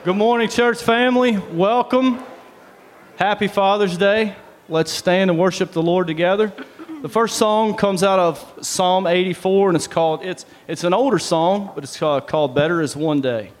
Good morning, church family. Welcome. Happy Father's Day. Let's stand and worship the Lord together. The first song comes out of Psalm 84, and it's an older song, but it's called Better Is One Day.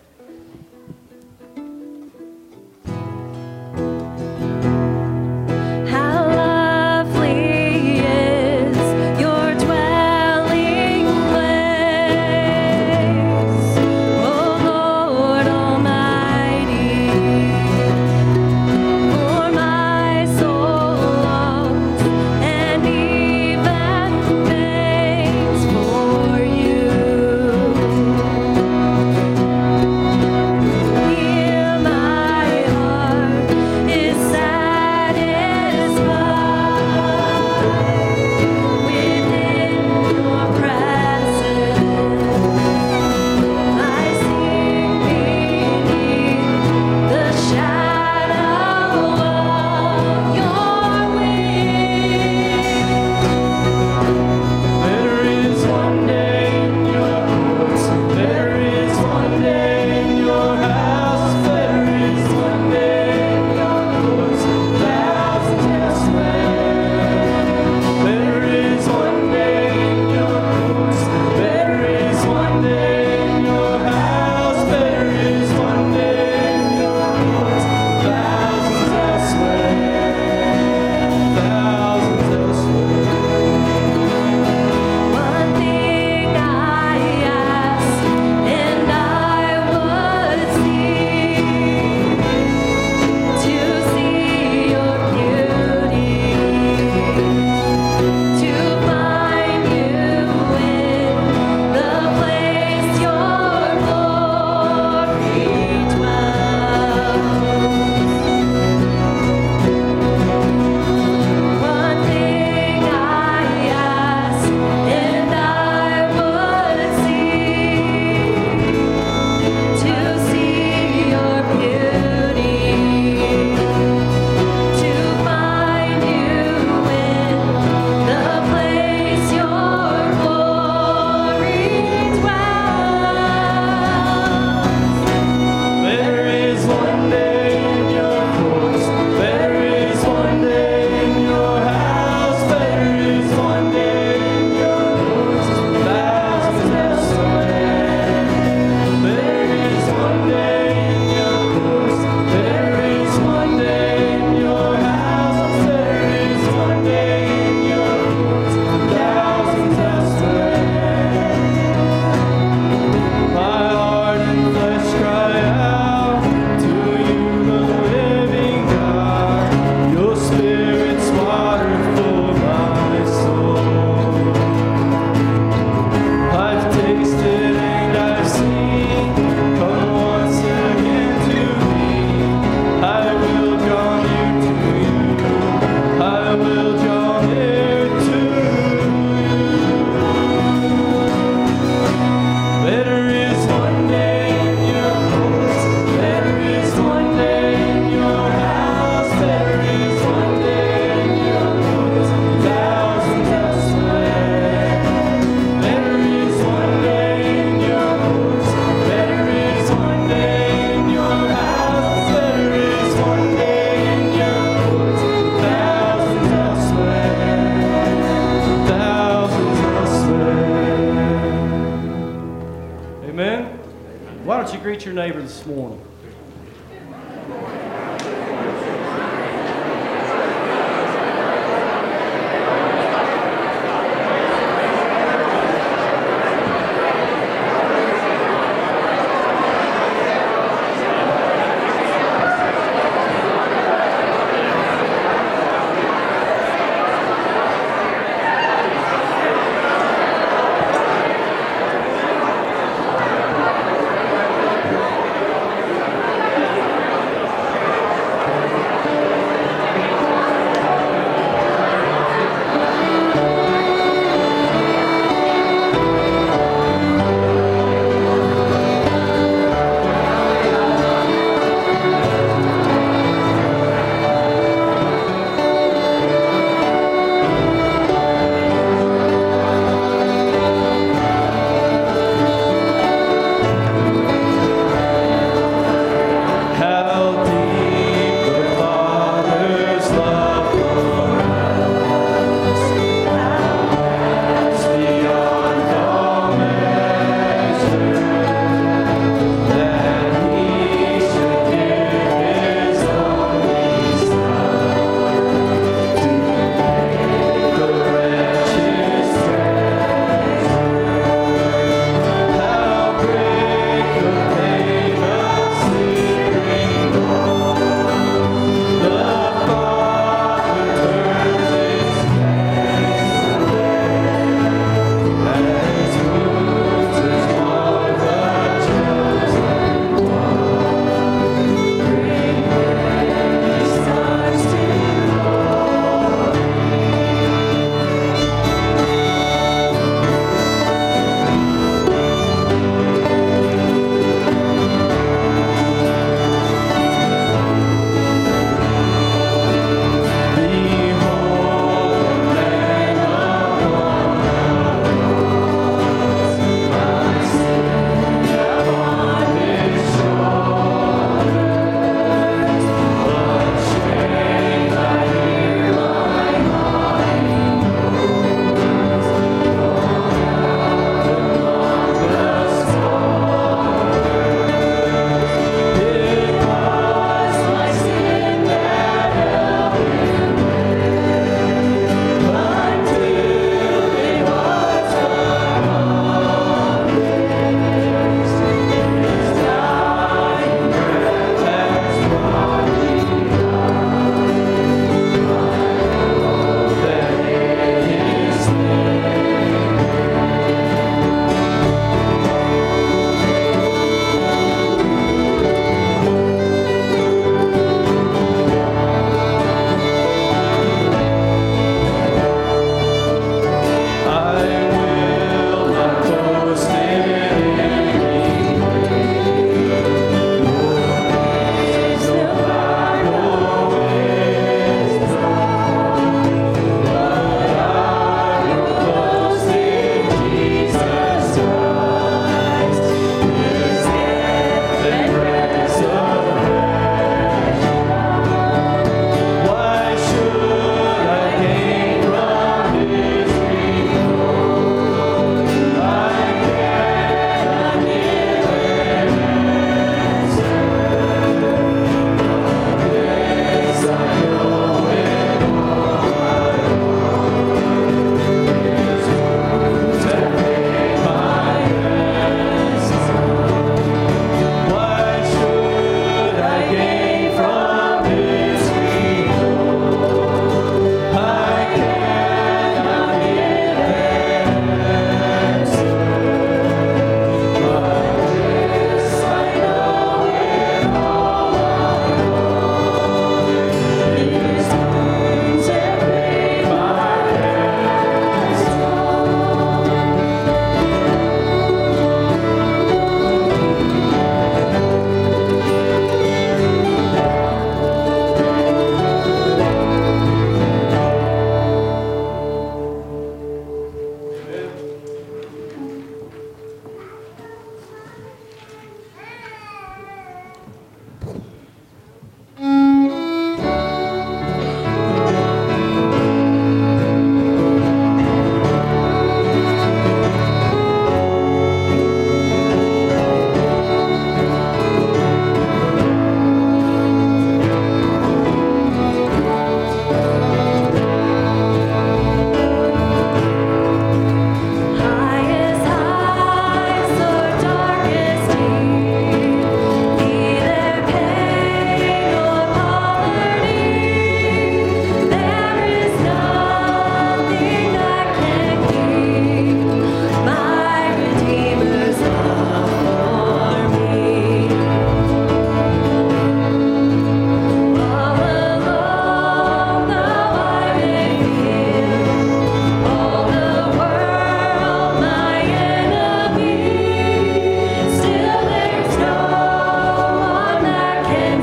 Greet your neighbor this morning.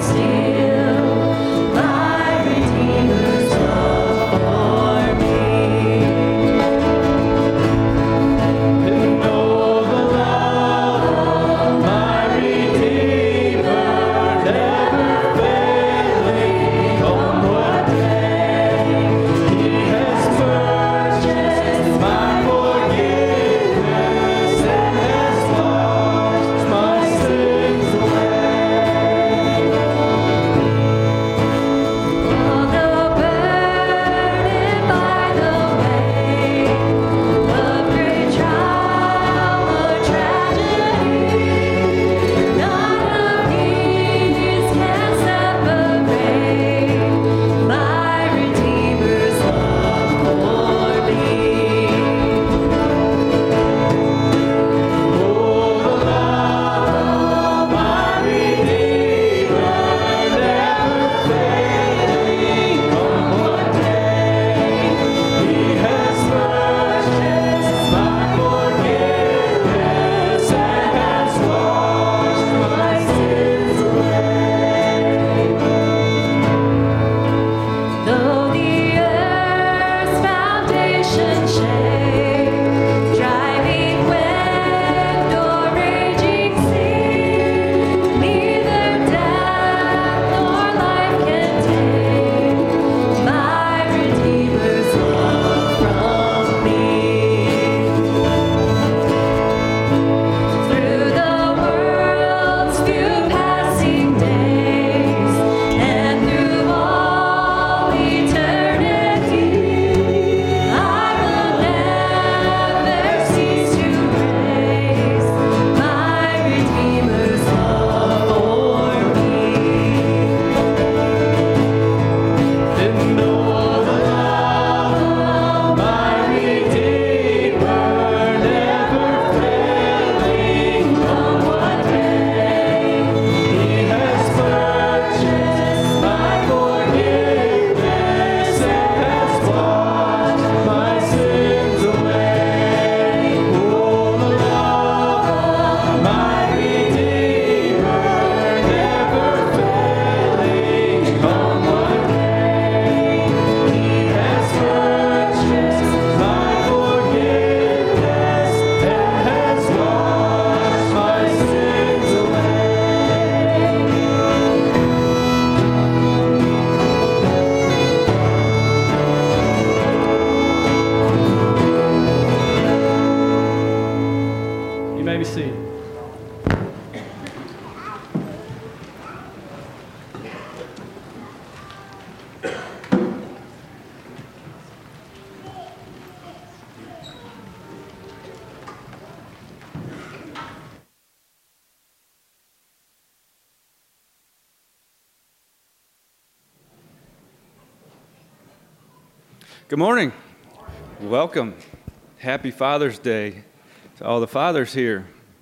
Good morning. Welcome. Happy Father's Day to all the fathers here.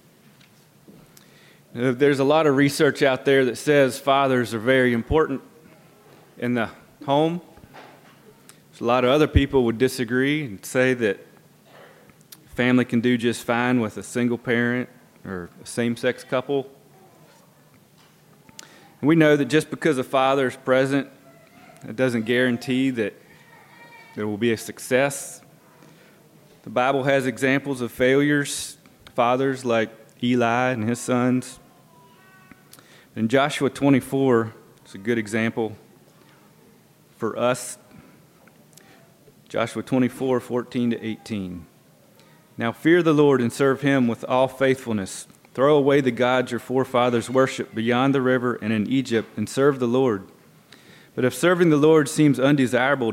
There's a lot of research out there that says fathers are very important in the home. A lot of other people would disagree and say that family can do just fine with a single parent or a same-sex couple. And we know that just because a father is present, it doesn't guarantee that there will be a success. The Bible has examples of failures, fathers like Eli and his sons. In Joshua 24, it's a good example for us. Joshua 24, 14 to 18. Now fear the Lord and serve him with all faithfulness. Throw away the gods your forefathers worshipped beyond the river and in Egypt, and serve the Lord. But if serving the Lord seems undesirable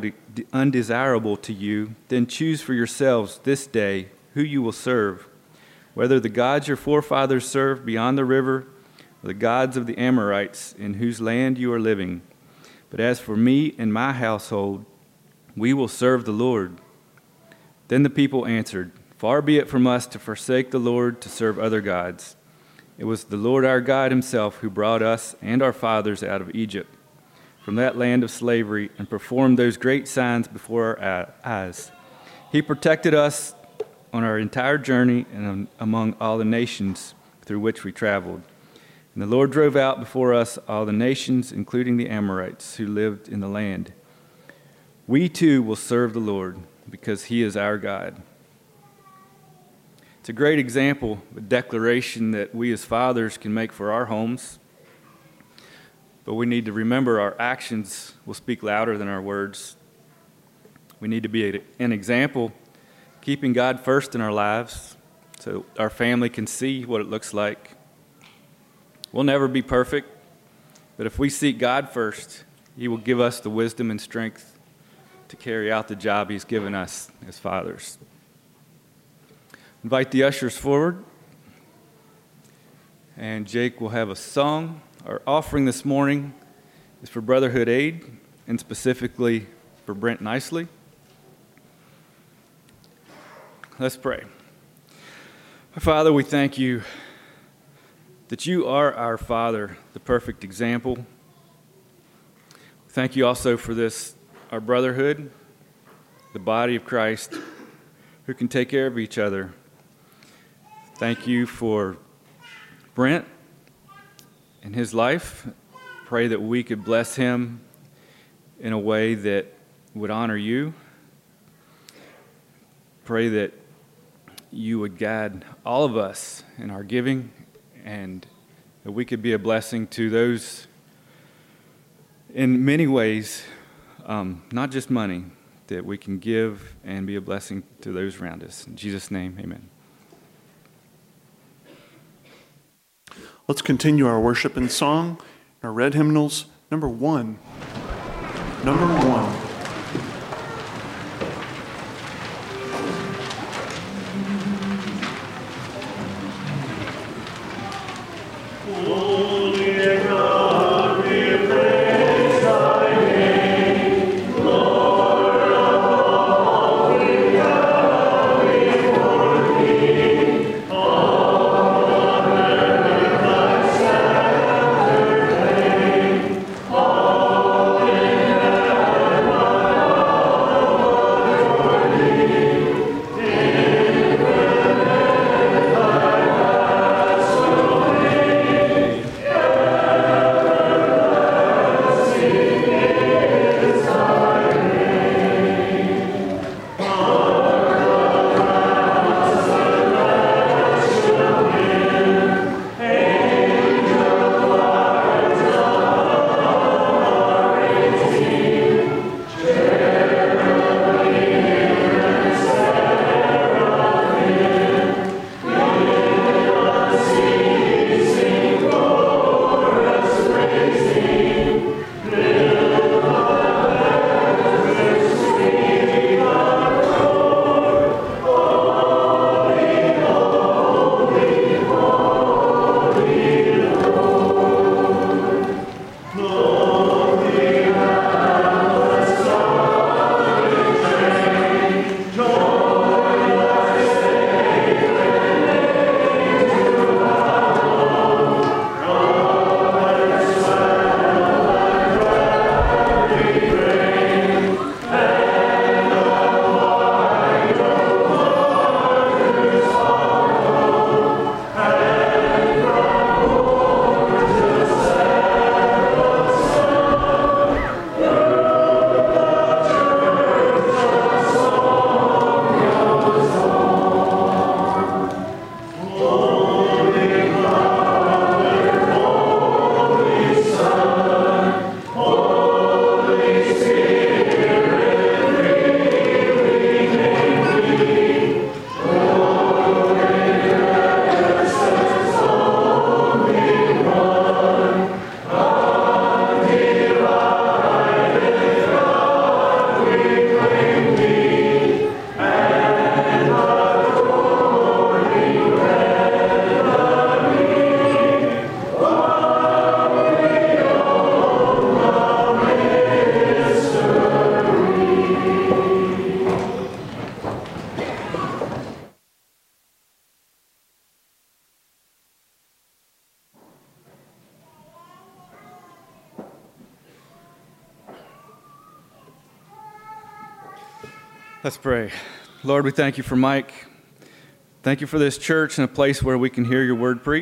to you, then choose for yourselves this day who you will serve, whether the gods your forefathers served beyond the river or the gods of the Amorites in whose land you are living. But as for me and my household, we will serve the Lord. Then the people answered, Far be it from us to forsake the Lord to serve other gods. It was the Lord our God himself who brought us and our fathers out of Egypt, from that land of slavery, and performed those great signs before our eyes. He protected us on our entire journey and among all the nations through which we traveled. And the Lord drove out before us all the nations, including the Amorites, who lived in the land. We too will serve the Lord, because he is our God. It's a great example, a declaration that we as fathers can make for our homes. But we need to remember our actions will speak louder than our words. We need to be an example, keeping God first in our lives so our family can see what it looks like. We'll never be perfect, but if we seek God first, he will give us the wisdom and strength to carry out the job he's given us as fathers. Invite the ushers forward, and Jake will have a song. Our offering this morning is for Brotherhood Aid, and specifically for Brent Nicely. Let's pray. Our Father, we thank you that you are our Father, the perfect example. Thank you also for this, our brotherhood, the body of Christ, who can take care of each other. Thank you for Brent and his life. Pray that we could bless him in a way that would honor you. Pray that you would guide all of us in our giving, and that we could be a blessing to those in many ways, not just money, that we can give and be a blessing to those around us. In Jesus' name, amen. Let's continue our worship and song, our red hymnals, number 1. Number 1. Let's pray. Lord, we thank you for Mike. Thank you for this church and a place where we can hear your word preached.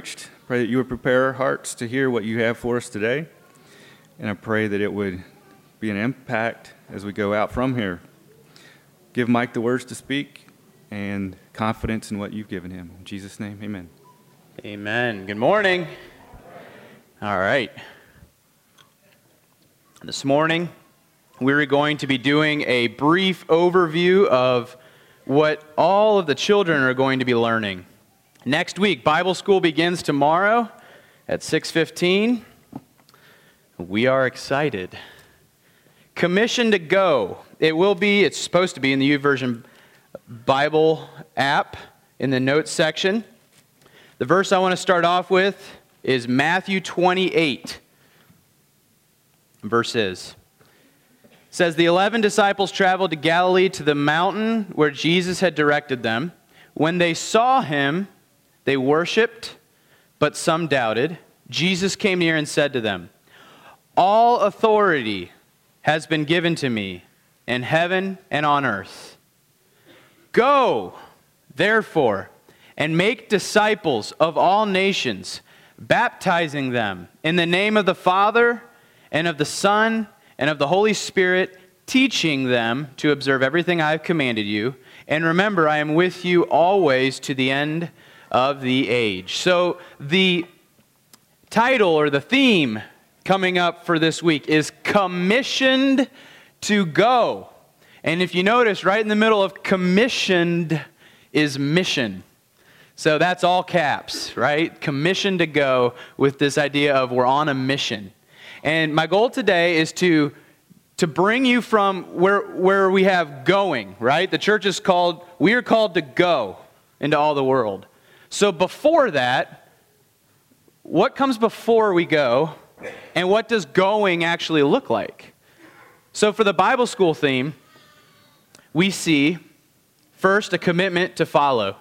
Pray that you would prepare our hearts to hear what you have for us today. And I pray that it would be an impact as we go out from here. Give Mike the words to speak and confidence in what you've given him. In Jesus' name, amen. Amen. Good morning. All right. This morning, we're going to be doing a brief overview of what all of the children are going to be learning. Next week, Bible school begins tomorrow at 6:15. We are excited. Commission to go. It's supposed to be in the YouVersion Bible app in the notes section. The verse I want to start off with is Matthew 28. Verse says, the 11 disciples traveled to Galilee to the mountain where Jesus had directed them. When they saw him, they worshipped, but some doubted. Jesus came near and said to them, all authority has been given to me in heaven and on earth. Go, therefore, and make disciples of all nations, baptizing them in the name of the Father and of the Son and of the Holy Spirit, teaching them to observe everything I have commanded you. And remember, I am with you always to the end of the age. So the title or the theme coming up for this week is commissioned to go. And if you notice, right in the middle of commissioned is mission. So that's all caps, right? Commissioned to go, with this idea of we're on a mission. And my goal today is to bring you from where we have going, right? The church is we are called to go into all the world. So before that, what comes before we go, and what does going actually look like? So for the Bible school theme, we see first a commitment to follow.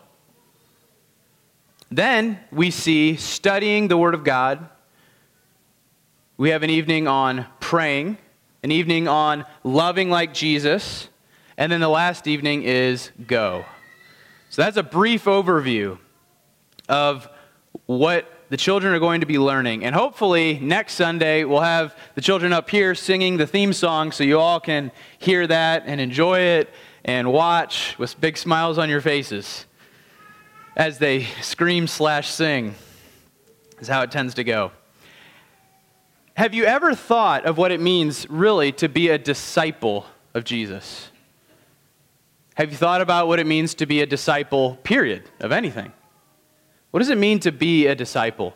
Then we see studying the Word of God. We have an evening on praying, an evening on loving like Jesus, and then the last evening is go. So that's a brief overview of what the children are going to be learning. And hopefully next Sunday we'll have the children up here singing the theme song so you all can hear that and enjoy it and watch with big smiles on your faces as they scream/sing, is how it tends to go. Have you ever thought of what it means really to be a disciple of Jesus? Have you thought about what it means to be a disciple, period, of anything? What does it mean to be a disciple?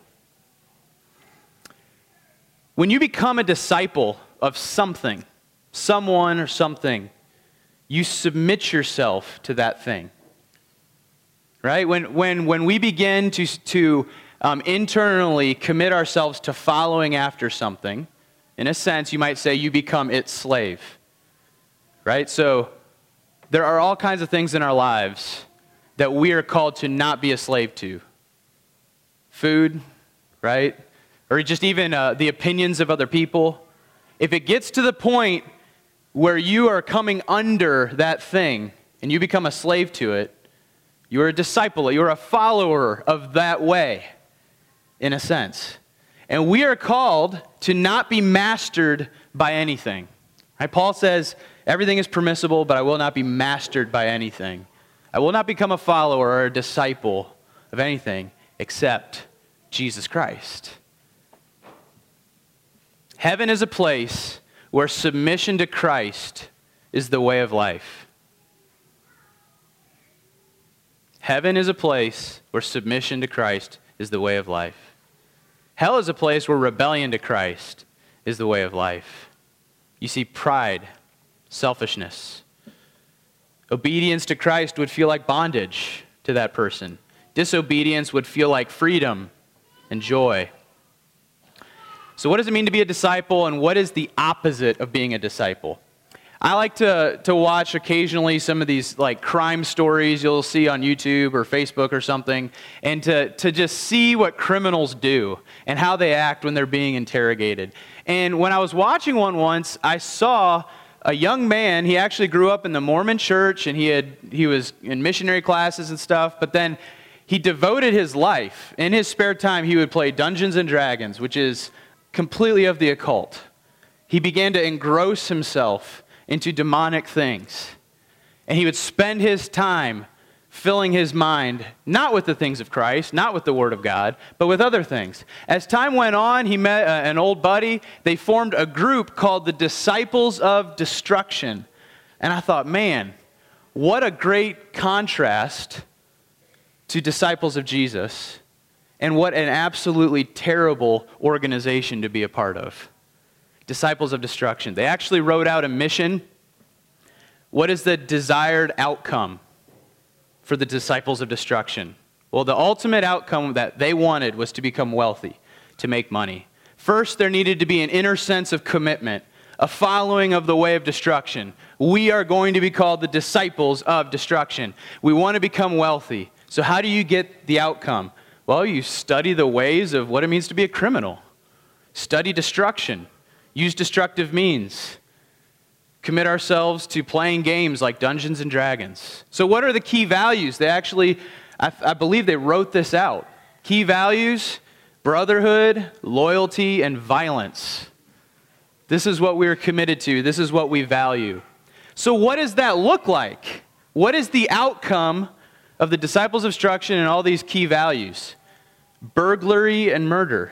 When you become a disciple of something, someone or something, you submit yourself to that thing. Right? When we begin to internally commit ourselves to following after something, in a sense, you might say you become its slave. Right? So there are all kinds of things in our lives that we are called to not be a slave to. Food, right? Or just even the opinions of other people. If it gets to the point where you are coming under that thing and you become a slave to it, you are a disciple, you are a follower of that way, in a sense. And we are called to not be mastered by anything. Right? Paul says, everything is permissible, but I will not be mastered by anything. I will not become a follower or a disciple of anything except Jesus Christ. Heaven is a place where submission to Christ is the way of life. Heaven is a place where submission to Christ is the way of life. Hell is a place where rebellion to Christ is the way of life. You see, pride, selfishness. Obedience to Christ would feel like bondage to that person. Disobedience would feel like freedom and joy. So what does it mean to be a disciple, and what is the opposite of being a disciple? I like to watch occasionally some of these like crime stories you'll see on YouTube or Facebook or something, and to just see what criminals do and how they act when they're being interrogated. And when I was watching one once, I saw a young man. He actually grew up in the Mormon church, and he was in missionary classes and stuff, but then he devoted his life. In his spare time, he would play Dungeons and Dragons, which is completely of the occult. He began to engross himself into demonic things. And he would spend his time filling his mind, not with the things of Christ, not with the Word of God, but with other things. As time went on, he met an old buddy. They formed a group called the Disciples of Destruction. And I thought, man, what a great contrast to Disciples of Jesus, and what an absolutely terrible organization to be a part of. Disciples of Destruction. They actually wrote out a mission. What is the desired outcome for the Disciples of Destruction? Well, the ultimate outcome that they wanted was to become wealthy, to make money. First, there needed to be an inner sense of commitment, a following of the way of destruction. We are going to be called the Disciples of Destruction. We want to become wealthy. So how do you get the outcome? Well, you study the ways of what it means to be a criminal. Study destruction. Use destructive means. Commit ourselves to playing games like Dungeons and Dragons. So what are the key values? They actually, I believe they wrote this out. Key values: brotherhood, loyalty, and violence. This is what we're committed to. This is what we value. So what does that look like? What is the outcome of the Disciples of Destruction and all these key values? Burglary and murder.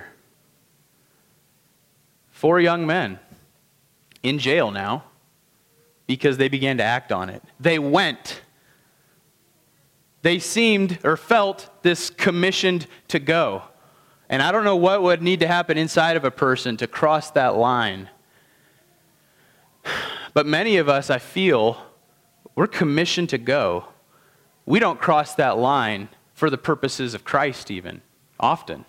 4 young men in jail now because they began to act on it. They went. They seemed or felt this commissioned to go. And I don't know what would need to happen inside of a person to cross that line. But many of us, I feel, we're commissioned to go. We don't cross that line for the purposes of Christ even, often.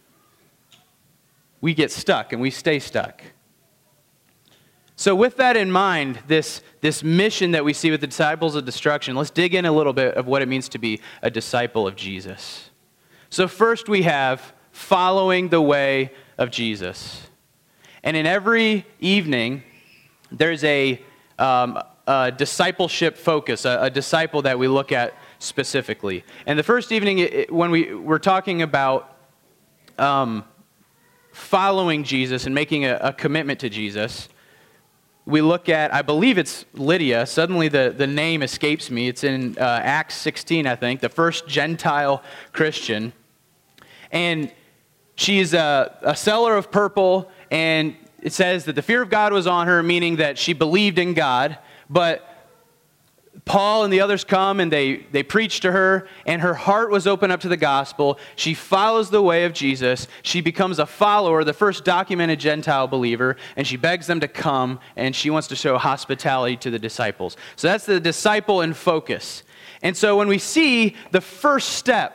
We get stuck and we stay stuck. So with that in mind, this mission that we see with the Disciples of Destruction, let's dig in a little bit of what it means to be a disciple of Jesus. So first we have following the way of Jesus. And in every evening, there's a discipleship focus, a disciple that we look at specifically. And the first evening, when we're talking about following Jesus and making a commitment to Jesus, we look at, I believe it's Lydia. Suddenly the name escapes me. It's in Acts 16, I think, the first Gentile Christian. And she's a seller of purple, and it says that the fear of God was on her, meaning that she believed in God. But Paul and the others come and they preach to her, and her heart was open up to the gospel. She follows the way of Jesus. She becomes a follower, the first documented Gentile believer, and she begs them to come, and she wants to show hospitality to the disciples. So that's the disciple in focus. And so when we see the first step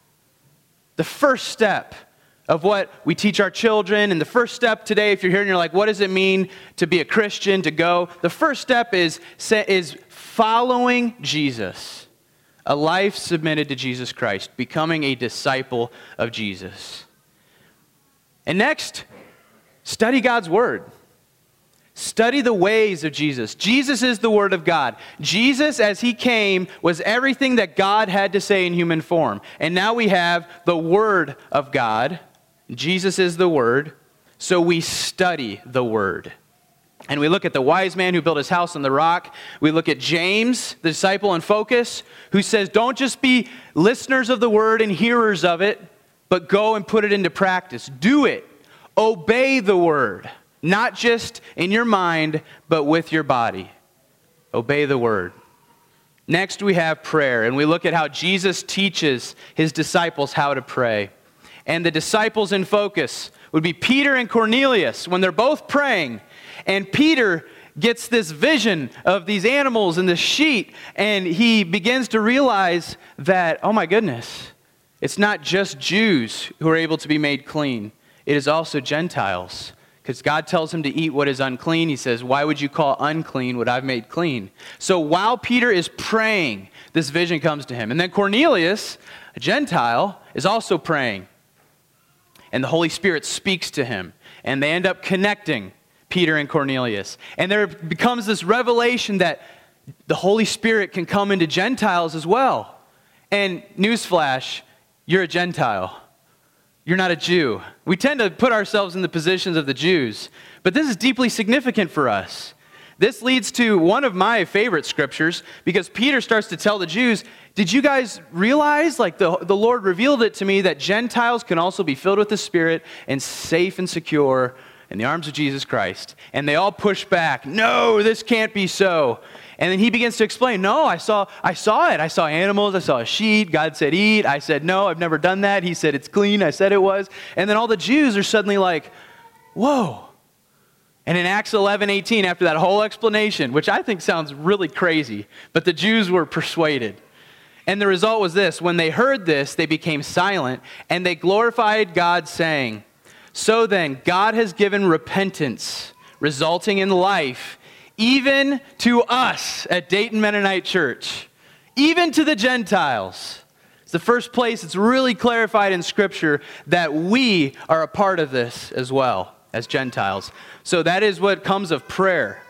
of what we teach our children, and the first step today, if you're here and you're like, what does it mean to be a Christian, to go? The first step is following Jesus, a life submitted to Jesus Christ, becoming a disciple of Jesus. And next, study God's Word. Study the ways of Jesus. Jesus is the Word of God. Jesus, as He came, was everything that God had to say in human form. And now we have the Word of God. Jesus is the Word, so we study the Word. And we look at the wise man who built his house on the rock. We look at James, the disciple in focus, who says, don't just be listeners of the Word and hearers of it, but go and put it into practice. Do it. Obey the Word, not just in your mind, but with your body. Obey the Word. Next, we have prayer, and we look at how Jesus teaches His disciples how to pray. And the disciples in focus would be Peter and Cornelius when they're both praying. And Peter gets this vision of these animals and this sheep, and he begins to realize that, oh my goodness, it's not just Jews who are able to be made clean. It is also Gentiles. Because God tells him to eat what is unclean. He says, why would you call unclean what I've made clean? So while Peter is praying, this vision comes to him. And then Cornelius, a Gentile, is also praying. And the Holy Spirit speaks to him. And they end up connecting, Peter and Cornelius. And there becomes this revelation that the Holy Spirit can come into Gentiles as well. And newsflash, You're a Gentile. You're not a Jew. We tend to put ourselves in the positions of the Jews, but this is deeply significant for us. This leads to one of my favorite scriptures, because Peter starts to tell the Jews, did you guys realize, like the Lord revealed it to me, that Gentiles can also be filled with the Spirit and safe and secure in the arms of Jesus Christ? And they all push back, no, this can't be so. And then he begins to explain, no, I saw it. I saw animals, I saw a sheet, God said eat. I said, no, I've never done that. He said it's clean, I said it was. And then all the Jews are suddenly like, whoa. And in Acts 11:18, after that whole explanation, which I think sounds really crazy, but the Jews were persuaded. And the result was this: when they heard this, they became silent, and they glorified God, saying, so then, God has given repentance, resulting in life, even to us at Dayton Mennonite Church, even to the Gentiles. It's the first place it's really clarified in Scripture that we are a part of this as well, as Gentiles. So that is what comes of prayer.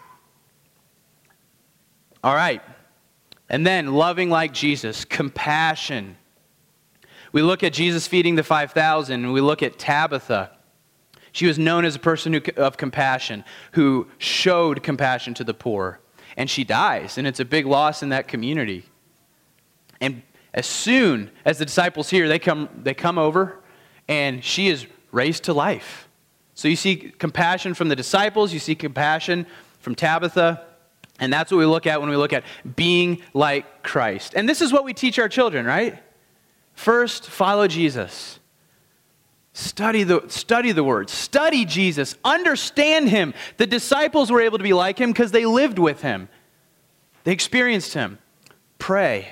All right. And then loving like Jesus, compassion. We look at Jesus feeding the 5,000, and we look at Tabitha. She was known as a person of compassion, who showed compassion to the poor. And she dies, and it's a big loss in that community. And as soon as the disciples hear, they come over, and she is raised to life. So you see compassion from the disciples, you see compassion from Tabitha, and that's what we look at when we look at being like Christ. And this is what we teach our children, right? First, follow Jesus. Study the Word. Study Jesus. Understand Him. The disciples were able to be like Him because they lived with Him. They experienced Him. Pray.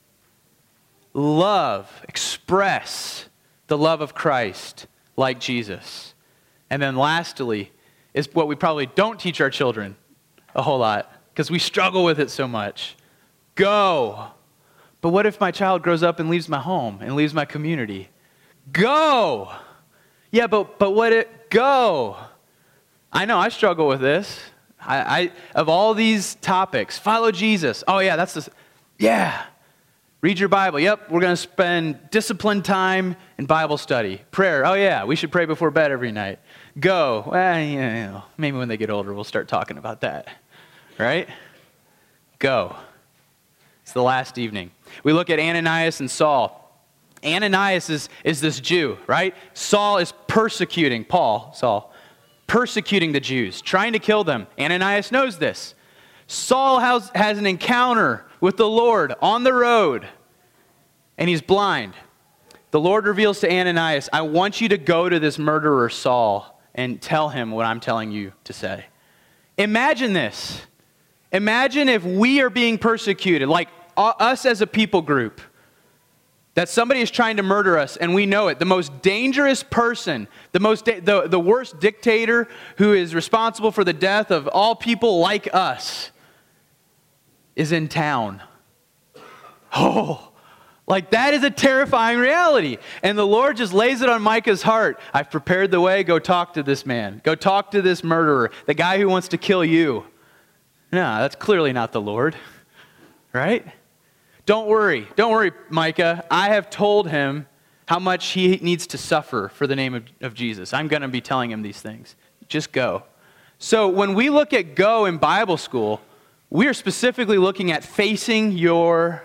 Love. Express the love of Christ like Jesus. And then lastly, is what we probably don't teach our children a whole lot because we struggle with it so much. Go. But what if my child grows up and leaves my home and leaves my community? Go. Yeah, but what it go? I know I struggle with this. I of all these topics, follow Jesus. Oh yeah, yeah. Read your Bible. Yep, we're going to spend disciplined time in Bible study. Prayer. Oh yeah, we should pray before bed every night. Go. Well, maybe when they get older, we'll start talking about that. Right? Go. It's the last evening. We look at Ananias and Saul. Ananias is this Jew, right? Saul is persecuting Saul, persecuting the Jews, trying to kill them. Ananias knows this. Saul has an encounter with the Lord on the road, and he's blind. The Lord reveals to Ananias, I want you to go to this murderer Saul and tell him what I'm telling you to say. Imagine this. Imagine if we are being persecuted, like us as a people group, that somebody is trying to murder us, and we know it. The most dangerous person, the worst dictator who is responsible for the death of all people like us is in town. Oh, like that is a terrifying reality. And the Lord just lays it on Micah's heart. I've prepared the way. Go talk to this man. Go talk to this murderer, the guy who wants to kill you. No, that's clearly not the Lord, right? Don't worry, Micah. I have told him how much he needs to suffer for the name of Jesus. I'm going to be telling him these things. Just go. So when we look at go in Bible school, we are specifically looking at facing your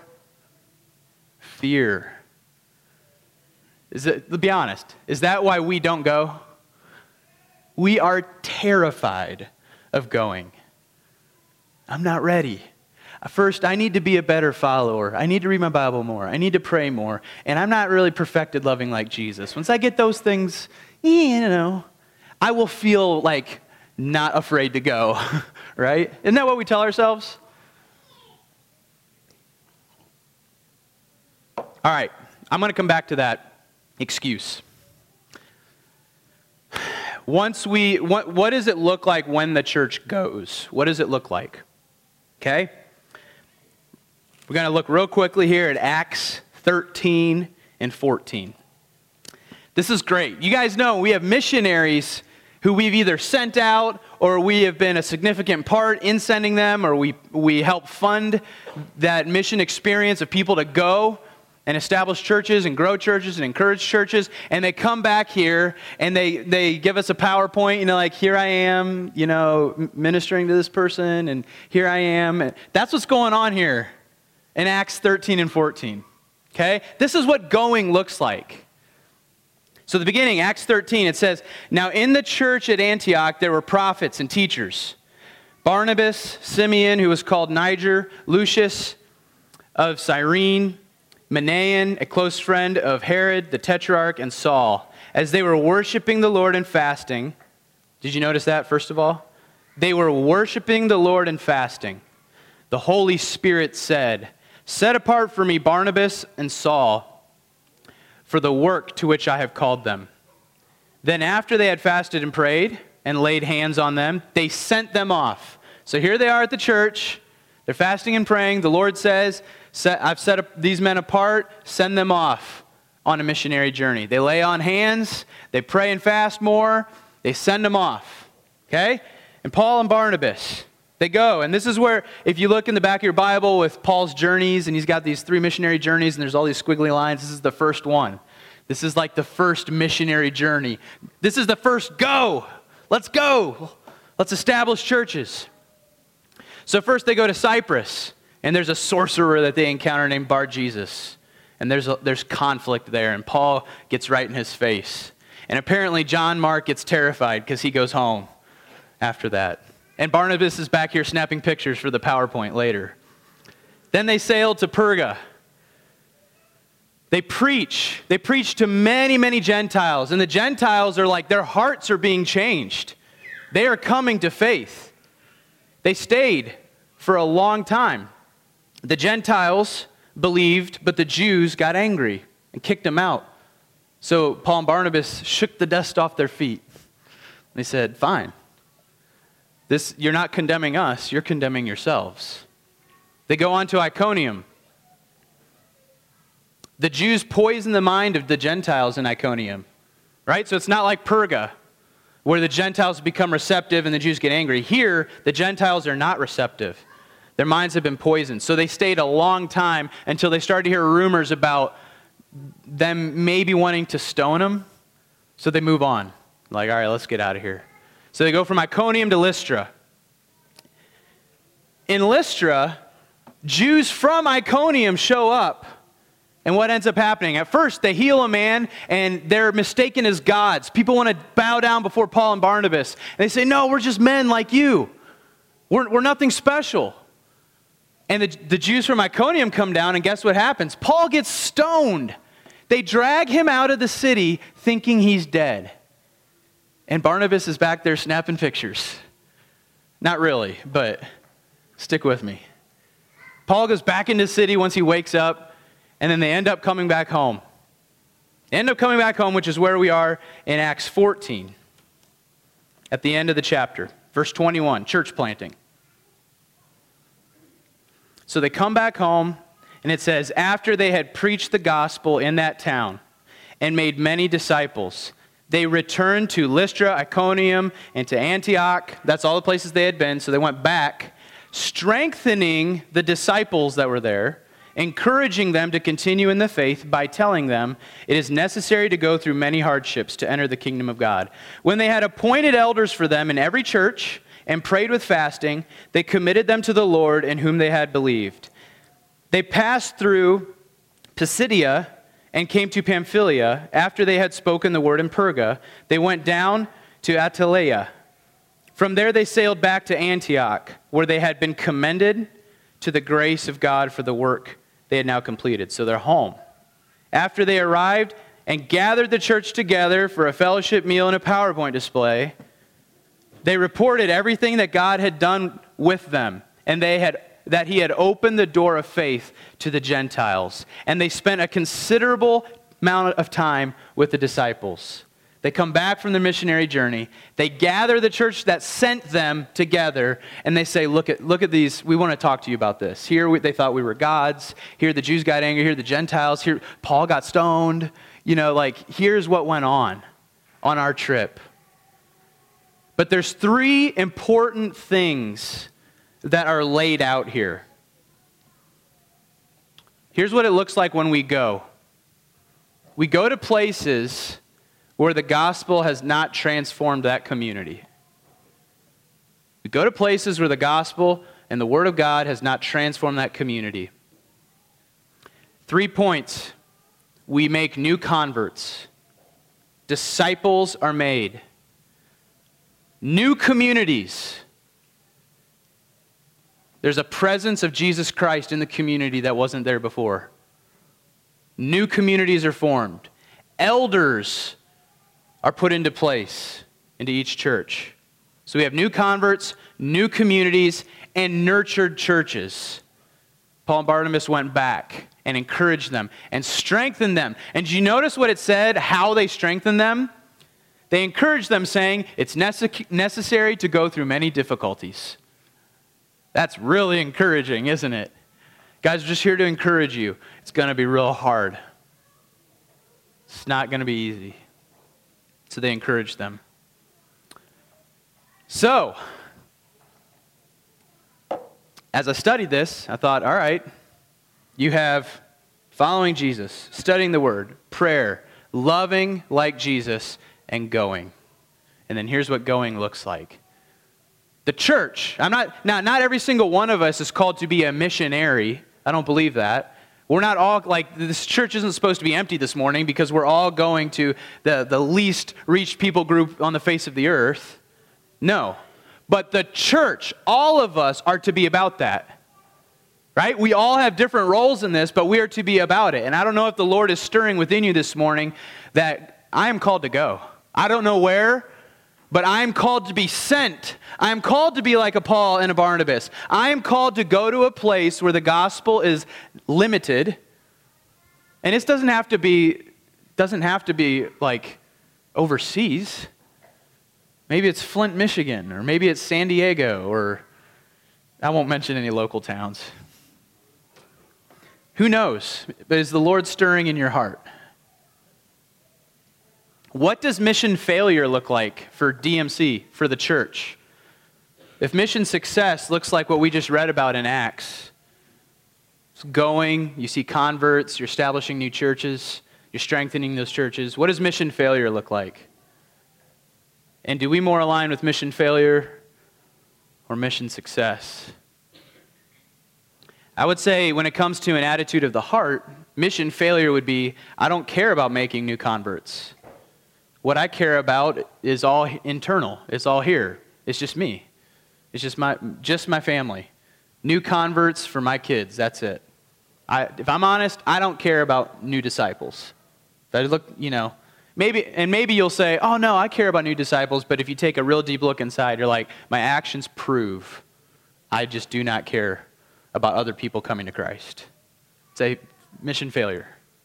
fear. Be honest, is that why we don't go? We are terrified of going. I'm not ready. First, I need to be a better follower. I need to read my Bible more. I need to pray more. And I'm not really perfected loving like Jesus. Once I get those things, I will feel like not afraid to go, right? Isn't that what we tell ourselves? All right, I'm going to come back to that excuse. What does it look like when the church goes? What does it look like? Okay? We're going to look real quickly here at Acts 13 and 14. This is great. You guys know we have missionaries who we've either sent out or we have been a significant part in sending them, or we help fund that mission experience of people to go. and establish churches and grow churches and encourage churches, and they come back here and they give us a PowerPoint, like, here I am, ministering to this person, and here I am. That's what's going on here in Acts 13 and 14, okay? This is what going looks like. So the beginning, Acts 13, it says, "Now in the church at Antioch there were prophets and teachers, Barnabas, Simeon, who was called Niger, Lucius of Cyrene, Manaen, a close friend of Herod the Tetrarch, and Saul. As they were worshiping the Lord and fasting," did you notice that, first of all? They were worshiping the Lord and fasting. "The Holy Spirit said, 'Set apart for me Barnabas and Saul for the work to which I have called them.' Then after they had fasted and prayed and laid hands on them, they sent them off." So here they are at the church. They're fasting and praying. The Lord says, "I've set up these men apart, send them off on a missionary journey." They lay on hands, they pray and fast more, they send them off, okay? And Paul and Barnabas, they go. And this is where, if you look in the back of your Bible with Paul's journeys, and he's got these 3 missionary journeys, and there's all these squiggly lines, this is the first one. This is like the first missionary journey. This is the first go. Let's go. Let's establish churches. So first they go to Cyprus, and there's a sorcerer that they encounter named Bar-Jesus. And there's conflict there, and Paul gets right in his face. And apparently John Mark gets terrified because he goes home after that. And Barnabas is back here snapping pictures for the PowerPoint later. Then they sail to Perga. They preach to many, many Gentiles. And the Gentiles are like, their hearts are being changed. They are coming to faith. They stayed for a long time. The Gentiles believed, but the Jews got angry and kicked them out. So Paul and shook the dust off their feet. They said, "Fine. You're not condemning us, you're condemning yourselves." They go on to Iconium. The Jews poison the mind of the Gentiles in Iconium, right? So it's not like Perga, where the Gentiles become receptive and the Jews get angry. Here, the Gentiles are not receptive. Their minds have been poisoned. So they stayed a long time until they started to hear rumors about them maybe wanting to stone them. So they move on. Like, all right, let's get out of here. So they go from Iconium to Lystra. In Lystra, Jews from Iconium show up. And what ends up happening? At first, they heal a man, and they're mistaken as gods. People want to bow down before Paul and Barnabas. And they say, "No, we're just men like you. We're nothing special." And the Jews from Iconium come down, and guess what happens? Paul gets stoned. They drag him out of the city thinking he's dead. And Barnabas is back there snapping pictures. Not really, but stick with me. Paul goes back into the city once he wakes up, and then they end up coming back home. They end up coming back home, which is where we are in Acts 14. At the end of the chapter, verse 21, church planting. So they come back home, and it says, "After they had preached the gospel in that town and made many disciples, they returned to Lystra, Iconium, and to Antioch." That's all the places they had been, so they went back, strengthening the disciples that were there, encouraging them to continue in the faith by telling them it is necessary to go through many hardships to enter the kingdom of God. When they had appointed elders for them in every church and prayed with fasting, they committed them to the Lord in whom they had believed. They passed through Pisidia and came to Pamphylia. After they had spoken the word in Perga, they went down to Attaleia. From there they sailed back to Antioch, where they had been commended to the grace of God for the work they had now completed. So they're home. After they arrived and gathered the church together for a fellowship meal and a PowerPoint display, they reported everything that God had done with them, and that he had opened the door of faith to the Gentiles. And they spent a considerable amount of time with the disciples. They come back from the missionary journey. They gather the church that sent them together, and they say, look at these. We want to talk to you about this. Here they thought we were gods. Here the Jews got angry. Here the Gentiles. Here Paul got stoned. Here's what went on our trip. But there's 3 important things that are laid out here. Here's what it looks like when we go. We go to places where the gospel has not transformed that community. We go to places where the gospel and the word of God has not transformed that community. 3 points. We make new converts. Disciples are made. New communities. There's a presence of Jesus Christ in the community that wasn't there before. New communities are formed. Elders are put into place into each church. So we have new converts, new communities, and nurtured churches. Paul and Barnabas went back and encouraged them and strengthened them. And did you notice what it said, how they strengthened them? They encouraged them, saying, it's necessary to go through many difficulties. That's really encouraging, isn't it? Guys, we're just here to encourage you. It's going to be real hard. It's not going to be easy. So they encouraged them. So, as I studied this, I thought, all right, you have following Jesus, studying the Word, prayer, loving like Jesus, and going. And then here's what going looks like. The church, not every single one of us is called to be a missionary. I don't believe that. We're not all, like, this church isn't supposed to be empty this morning because we're all going to the least reached people group on the face of the earth. No. But the church, all of us are to be about that. Right? We all have different roles in this, but we are to be about it. And I don't know if the Lord is stirring within you this morning that I am called to go. I don't know where, but I am called to be sent. I am called to be like a Paul and a Barnabas. I am called to go to a place where the gospel is limited. And this doesn't have to be like overseas. Maybe it's Flint, Michigan, or maybe it's San Diego, or I won't mention any local towns. Who knows? But is the Lord stirring in your heart? What does mission failure look like for DMC, for the church? If mission success looks like what we just read about in Acts, it's going, you see converts, you're establishing new churches, you're strengthening those churches. What does mission failure look like? And do we more align with mission failure or mission success? I would say when it comes to an attitude of the heart, mission failure would be, I don't care about making new converts. What I care about is all internal. It's all here. It's just me. It's just my family. New converts for my kids. That's it. If I'm honest, I don't care about new disciples. But look, maybe you'll say, oh no, I care about new disciples. But if you take a real deep look inside, you're like, my actions prove I just do not care about other people coming to Christ. It's a mission failure.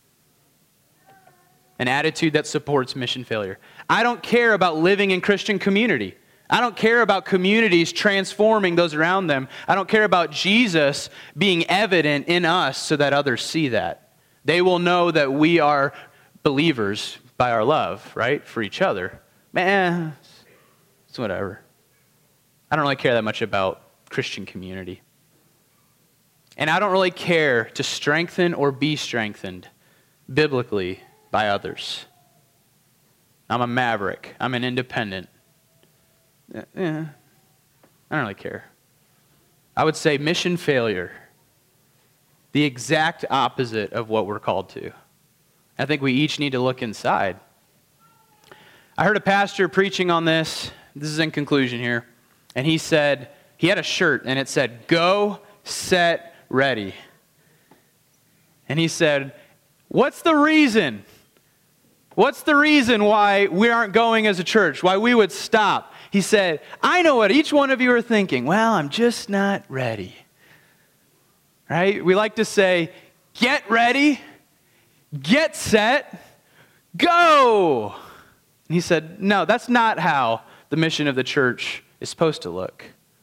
An attitude that supports mission failure. I don't care about living in Christian community. I don't care about communities transforming those around them. I don't care about Jesus being evident in us so that others see that. They will know that we are believers by our love, right, for each other. Man, it's whatever. I don't really care that much about Christian community. And I don't really care to strengthen or be strengthened biblically by others. I'm a maverick. I'm an independent. I don't really care. I would say mission failure, the exact opposite of what we're called to. I think we each need to look inside. I heard a pastor preaching on this. This is in conclusion here. And he said, he had a shirt and it said, "Go, set, ready." And he said, what's the reason? What's the reason why we aren't going as a church? Why we would stop? He said, I know what each one of you are thinking. Well, I'm just not ready. Right? We like to say, get ready, get set, go. And he said, no, that's not how the mission of the church is supposed to look.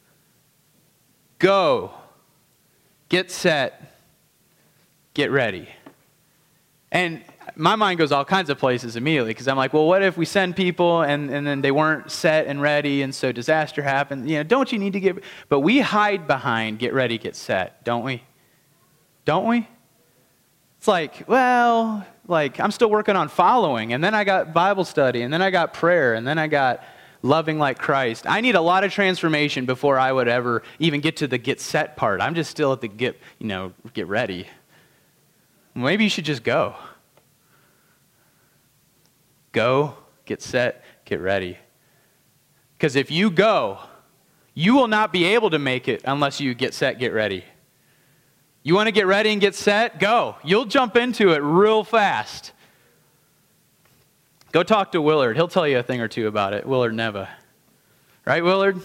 Go, get set, get ready. And my mind goes all kinds of places immediately because I'm like, well, what if we send people and then they weren't set and ready and so disaster happens? Don't you need to get... But we hide behind get ready, get set, don't we? Don't we? It's like, well, like I'm still working on following, and then I got Bible study, and then I got prayer, and then I got loving like Christ. I need a lot of transformation before I would ever even get to the get set part. I'm just still at the get ready. Maybe you should just go. Go, get set, get ready. Because if you go, you will not be able to make it unless you get set, get ready. You want to get ready and get set? Go. You'll jump into it real fast. Go talk to Willard. He'll tell you a thing or two about it. Willard Neva. Right, Willard?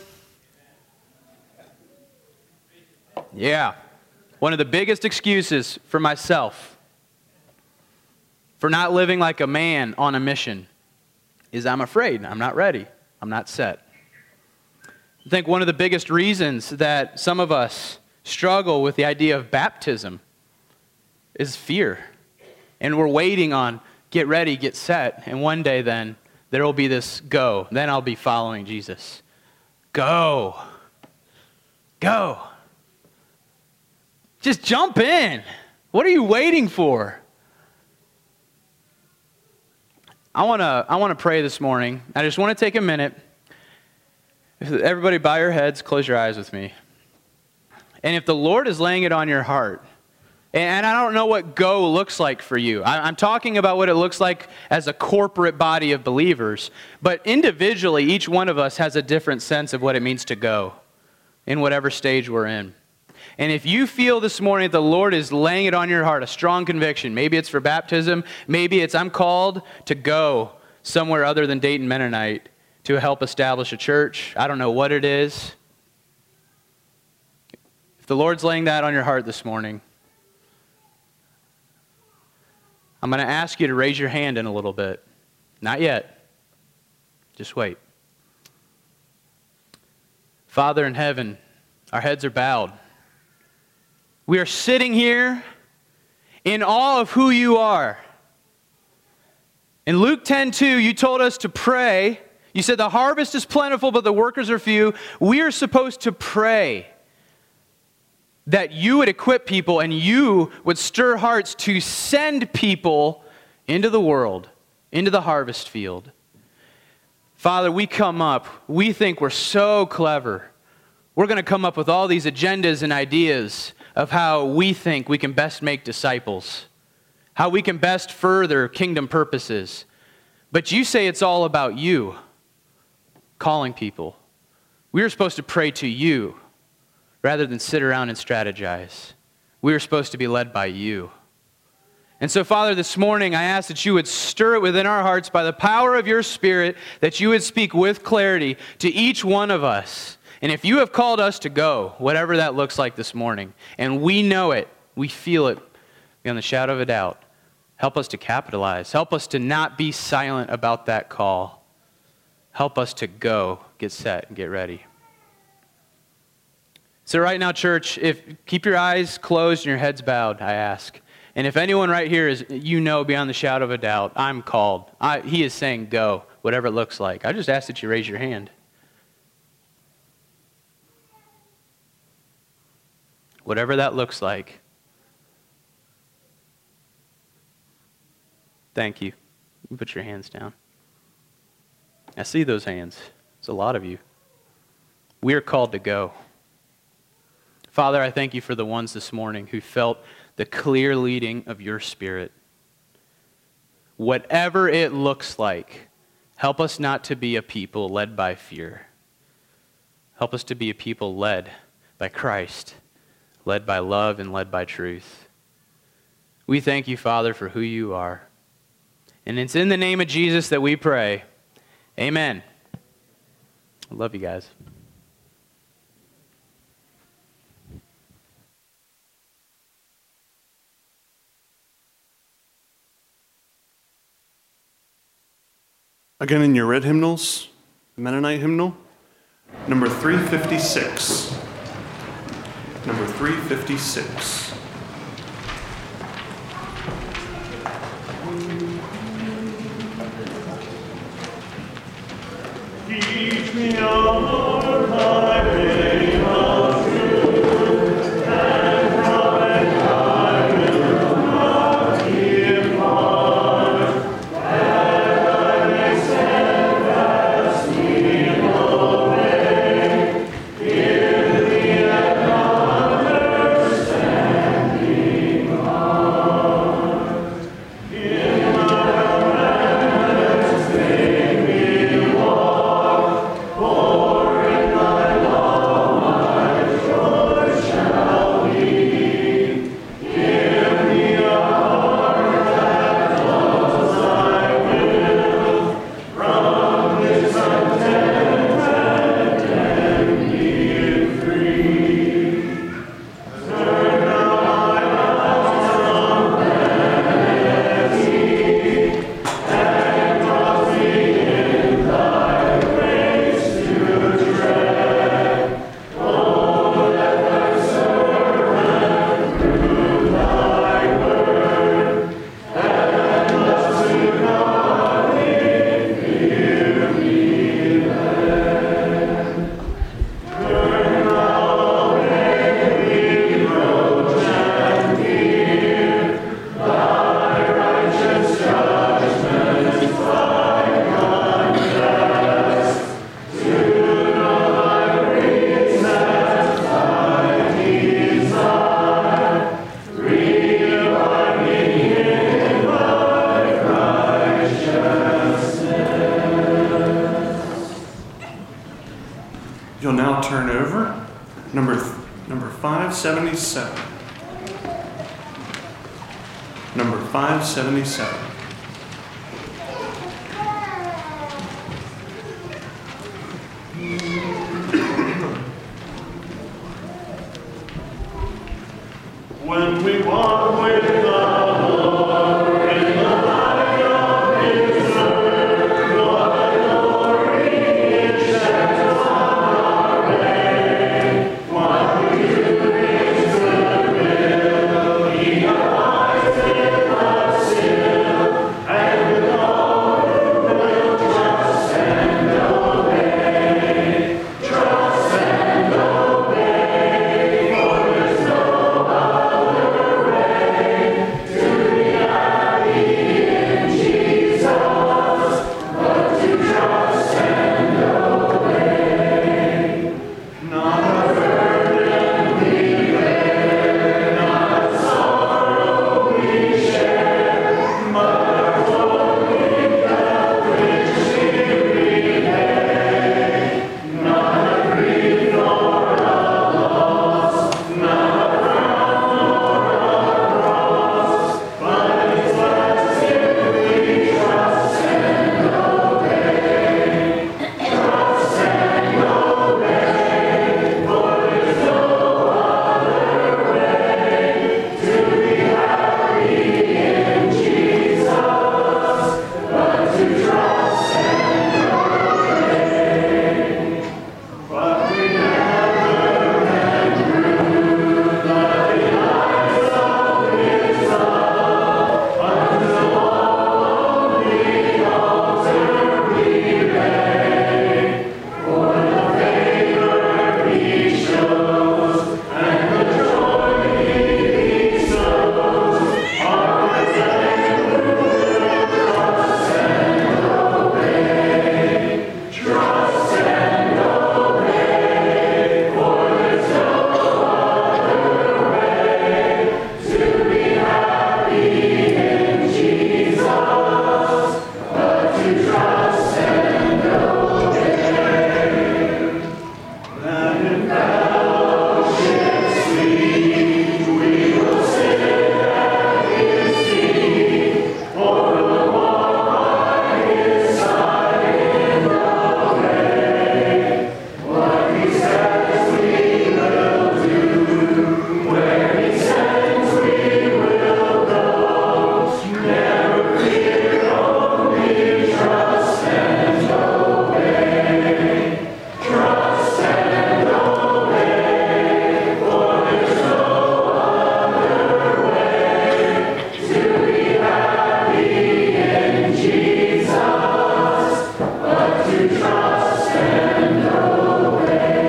Yeah. One of the biggest excuses for myself for not living like a man on a mission is I'm afraid. I'm not ready. I'm not set. I think one of the biggest reasons that some of us struggle with the idea of baptism is fear. And we're waiting on get ready, get set, and one day then there will be this go. Then I'll be following Jesus. Go. Go. Just jump in. What are you waiting for? I want to pray this morning. I just want to take a minute. Everybody bow your heads, close your eyes with me. And if the Lord is laying it on your heart, and I don't know what go looks like for you. I'm talking about what it looks like as a corporate body of believers. But individually, each one of us has a different sense of what it means to go in whatever stage we're in. And if you feel this morning that the Lord is laying it on your heart, a strong conviction, maybe it's for baptism, maybe it's I'm called to go somewhere other than Dayton Mennonite to help establish a church. I don't know what it is. If the Lord's laying that on your heart this morning, I'm going to ask you to raise your hand in a little bit. Not yet. Just wait. Father in heaven, our heads are bowed. We are sitting here in awe of who you are. In Luke 10:2, you told us to pray. You said the harvest is plentiful, but the workers are few. We are supposed to pray that you would equip people and you would stir hearts to send people into the world, into the harvest field. Father, we come up. We think we're so clever. We're going to come up with all these agendas and ideas of how we think we can best make disciples, how we can best further kingdom purposes. But you say it's all about you calling people. We are supposed to pray to you rather than sit around and strategize. We are supposed to be led by you. And so, Father, this morning I ask that you would stir it within our hearts by the power of your Spirit, that you would speak with clarity to each one of us. And if you have called us to go, whatever that looks like this morning, and we know it, we feel it beyond the shadow of a doubt, help us to capitalize. Help us to not be silent about that call. Help us to go, get set, and get ready. So right now, church, keep your eyes closed and your heads bowed, I ask. And if anyone right here is, beyond the shadow of a doubt, I'm called. He is saying go, whatever it looks like. I just ask that you raise your hand. Whatever that looks like. Thank you. You can put your hands down. I see those hands. It's a lot of you. We are called to go. Father, I thank you for the ones this morning who felt the clear leading of your Spirit. Whatever it looks like, help us not to be a people led by fear. Help us to be a people led by Christ, led by love and led by truth. We thank you, Father, for who you are. And it's in the name of Jesus that we pray. Amen. I love you guys. Again, in your red hymnals, Mennonite hymnal, number 356. Number 356. Teach me, O Lord, thy way of truth, and from it I will not now turn over number 577. Number 577. When we walk with the Lord in the light of His word, what glory it sheds on our way. What we do His good will, He abides with us still, and with all who will trust and obey. Trust and obey, for there's no other way to be happy in Jesus, but to trust and obey. Not a burden we bear, not a sorrow we share, but a glory that richly repay. Not a grief nor a loss, not a crown nor a cross, but His blessing we trust and obey. Trust and obey, for there's no other way to be happy in Jesus, but to trust and obey. But we never can prove the eyes of His love until all on the altar we lay. For the favor He shows and the joy He bestows are with them who will trust and obey. Trust and obey, for there's no other way to be happy in Jesus, but to trust and obey. That in fellowship sweet we will sit at His feet, or will walk by His side in the way. What He says we will do, where He sends we will go. Never fear, only trust and obey. Trust and obey, for there's no other way to be happy in Jesus, but to trust and obey.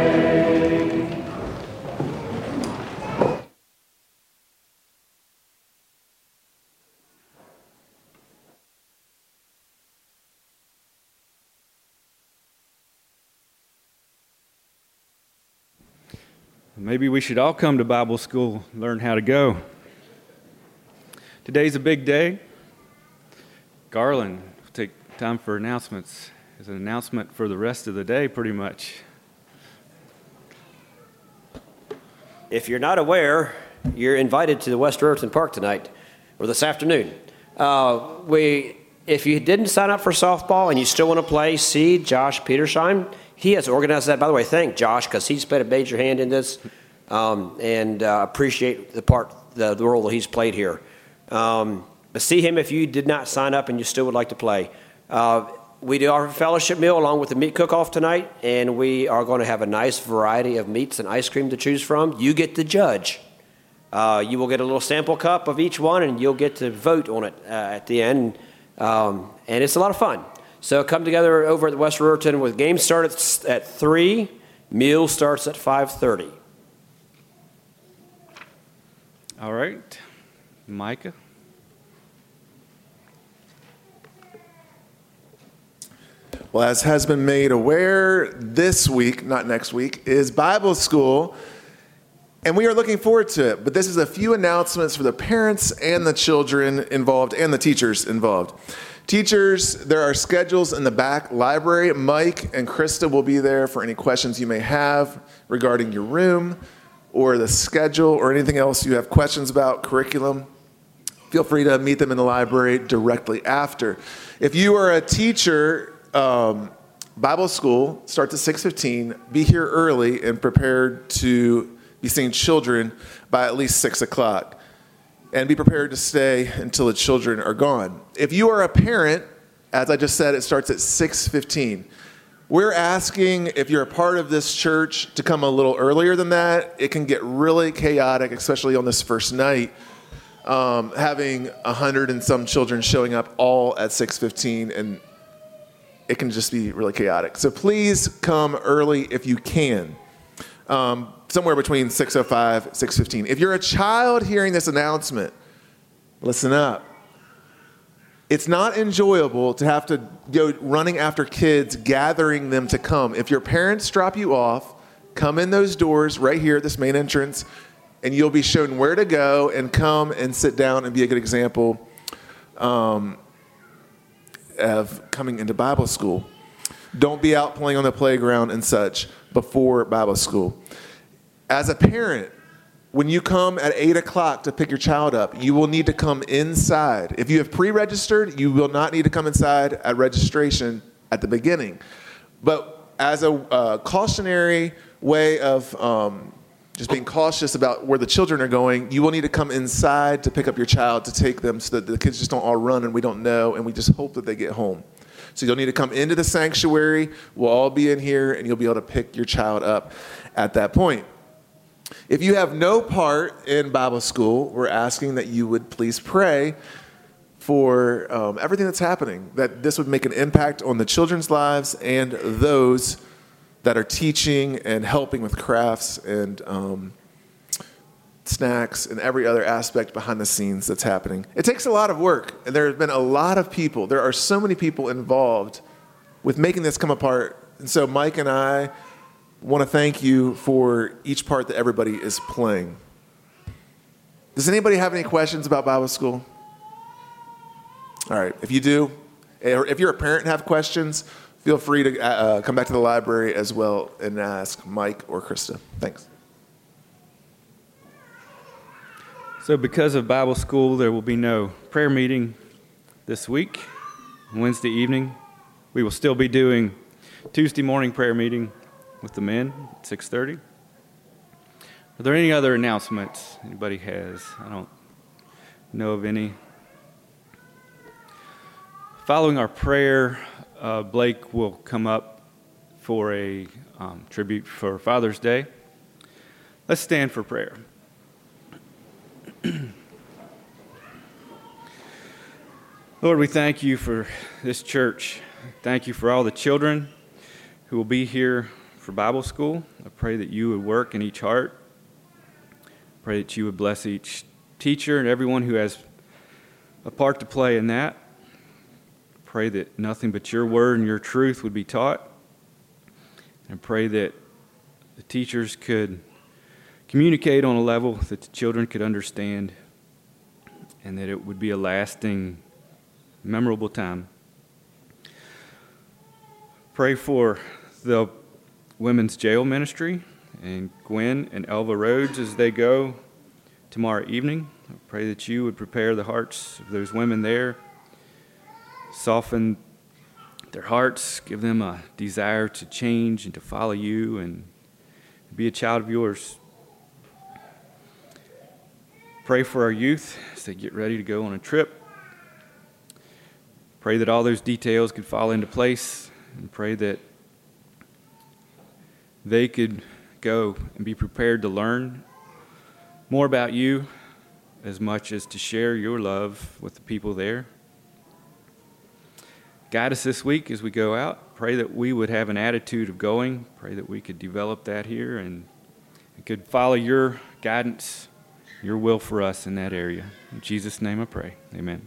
Maybe we should all come to Bible school, learn how to go. Today's a big day. Garland, take time for announcements. It's an announcement for the rest of the day, pretty much. If you're not aware, you're invited to the West Raritan Park tonight, or this afternoon. If you didn't sign up for softball and you still want to play, see Josh Petersheim. He has organized that. By the way, thank Josh, because he's played a major hand in this, and appreciate the role that he's played here. But see him if you did not sign up and you still would like to play. We do our fellowship meal along with the meat cook-off tonight, and we are going to have a nice variety of meats and ice cream to choose from. You get to judge. You will get a little sample cup of each one, and you'll get to vote on it at the end. And it's a lot of fun. So come together over at the West Raritan with games start at 3, meal starts at 5:30. All right, Micah. Well, as has been made aware, this week, not next week, is Bible school, and we are looking forward to it. But this is a few announcements for the parents and the children involved and the teachers involved. Teachers, there are schedules in the back library. Mike and Krista will be there for any questions you may have regarding your room or the schedule or anything else you have questions about, curriculum. Feel free to meet them in the library directly after. If you are a teacher, Bible school starts at 6:15. Be here early and prepared to be seeing children by at least 6 o'clock. And be prepared to stay until the children are gone. If you are a parent, as I just said, it starts at 6:15. We're asking, if you're a part of this church, to come a little earlier than that. It can get really chaotic, especially on this first night, having 100 and some children showing up all at 6:15, and it can just be really chaotic. So please come early if you can. Somewhere between 6:05 and 6:15. If you're a child hearing this announcement, listen up. It's not enjoyable to have to go running after kids, gathering them to come. If your parents drop you off, come in those doors right here at this main entrance, and you'll be shown where to go, and come and sit down and be a good example of coming into Bible school. Don't be out playing on the playground and such before Bible school. As a parent, when you come at 8 o'clock to pick your child up, you will need to come inside. If you have pre-registered, you will not need to come inside at registration at the beginning. But as a cautionary way of just being cautious about where the children are going, you will need to come inside to pick up your child to take them so that the kids just don't all run and we don't know, and we just hope that they get home. So you'll need to come into the sanctuary. We'll all be in here, and you'll be able to pick your child up at that point. If you have no part in Bible school, we're asking that you would please pray for everything that's happening, that this would make an impact on the children's lives and those that are teaching and helping with crafts and snacks and every other aspect behind the scenes that's happening. It takes a lot of work, and there have been a lot of people. There are so many people involved with making this come apart. And so Mike and I want to thank you for each part that everybody is playing. Does anybody have any questions about Bible school? All right, if you do, or if you're a parent and have questions, feel free to come back to the library as well and ask Mike or Krista. Thanks. So because of Bible school, there will be no prayer meeting this week. Wednesday evening, we will still be doing Tuesday morning prayer meeting with the men at 6:30. Are there any other announcements anybody has? I don't know of any. Following our prayer, Blake will come up for a tribute for Father's Day. Let's stand for prayer. Lord, we thank you for this church. Thank you for all the children who will be here for Bible school. I pray that you would work in each heart. Pray that you would bless each teacher and everyone who has a part to play in that. Pray that nothing but your word and your truth would be taught. And pray that the teachers could communicate on a level that the children could understand, and that it would be a lasting, memorable time. Pray for the women's jail ministry and Gwen and Elva Rhodes as they go tomorrow evening. I pray that you would prepare the hearts of those women there, soften their hearts, give them a desire to change and to follow you and be a child of yours. Pray for our youth as they get ready to go on a trip. Pray that all those details could fall into place, and pray that they could go and be prepared to learn more about you as much as to share your love with the people there. Guide us this week as we go out. Pray that we would have an attitude of going. Pray that we could develop that here and could follow your guidance, your will for us in that area. In Jesus' name I pray. Amen.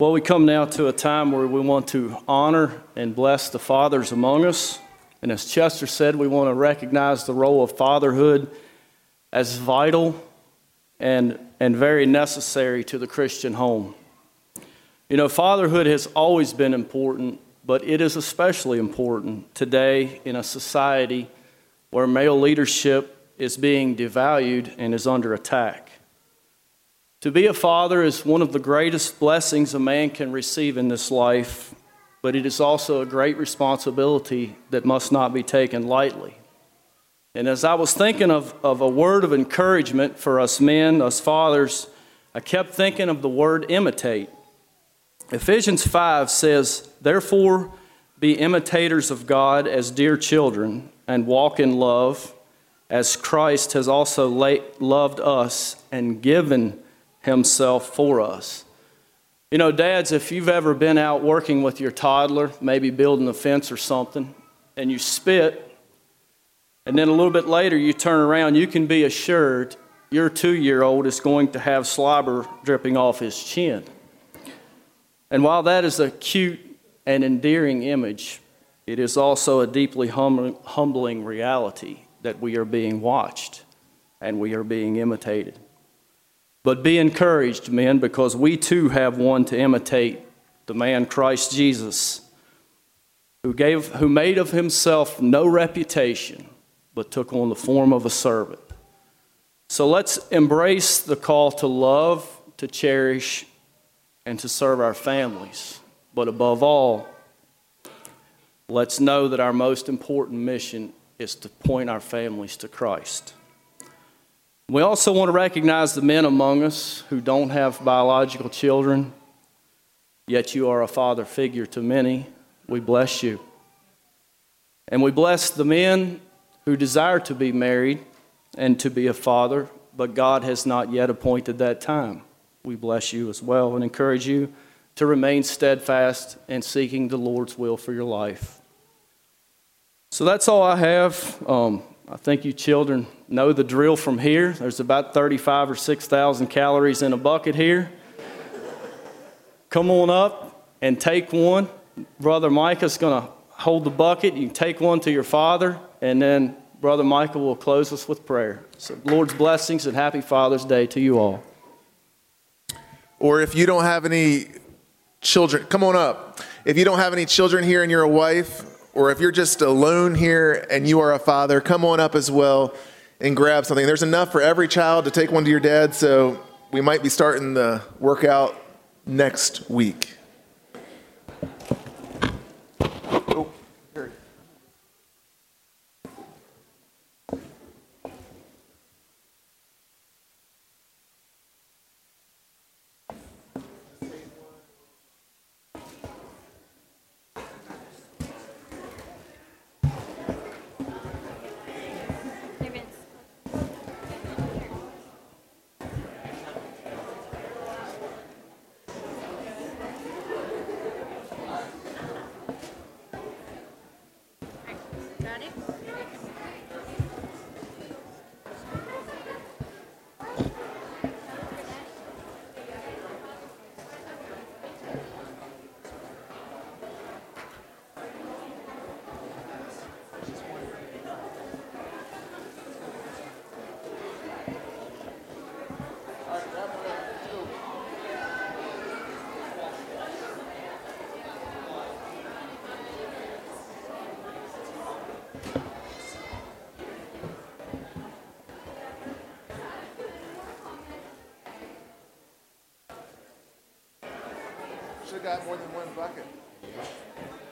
Well, we come now to a time where we want to honor and bless the fathers among us. And as Chester said, we want to recognize the role of fatherhood as vital and very necessary to the Christian home. You know, fatherhood has always been important, but it is especially important today in a society where male leadership is being devalued and is under attack. To be a father is one of the greatest blessings a man can receive in this life, but it is also a great responsibility that must not be taken lightly. And as I was thinking of a word of encouragement for us men, us fathers, I kept thinking of the word imitate. Ephesians 5 says, "Therefore be imitators of God as dear children, and walk in love, as Christ has also loved us and given himself for us." You know, dads, if you've ever been out working with your toddler, maybe building a fence or something, and you spit, and then a little bit later you turn around, you can be assured your 2-year-old is going to have slobber dripping off his chin. And while that is a cute and endearing image, it is also a deeply humbling reality that we are being watched and we are being imitated. But be encouraged, men, because we too have one to imitate, the man Christ Jesus, who made of himself no reputation, but took on the form of a servant. So let's embrace the call to love, to cherish, and to serve our families. But above all, let's know that our most important mission is to point our families to Christ. We also want to recognize the men among us who don't have biological children, yet you are a father figure to many. We bless you. And we bless the men who desire to be married and to be a father, but God has not yet appointed that time. We bless you as well and encourage you to remain steadfast in seeking the Lord's will for your life. So that's all I have. I think you children know the drill from here. There's about 35 or 6,000 calories in a bucket here. Come on up and take one. Brother Micah's going to hold the bucket. You can take one to your father, and then Brother Micah will close us with prayer. So Lord's blessings and happy Father's Day to you all. Or if you don't have any children, come on up. If you don't have any children here and you're a wife, or if you're just alone here and you are a father, come on up as well and grab something. There's enough for every child to take one to your dad, so we might be starting the workout next week. Should have got more than one bucket.